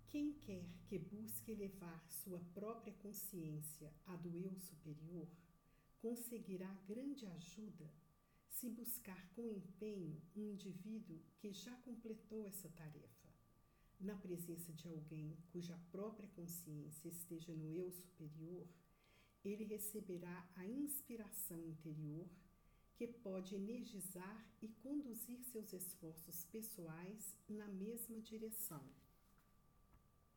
Quem quer que busque elevar sua própria consciência à do eu superior, conseguirá grande ajuda se buscar com empenho um indivíduo que já completou essa tarefa. Na presença de alguém cuja própria consciência esteja no eu superior, ele receberá a inspiração interior que pode energizar e conduzir seus esforços pessoais na mesma direção.